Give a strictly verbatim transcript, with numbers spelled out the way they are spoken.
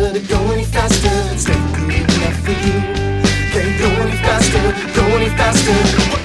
faster, to go any faster. It's never good enough for you. Can't go any faster, go any faster.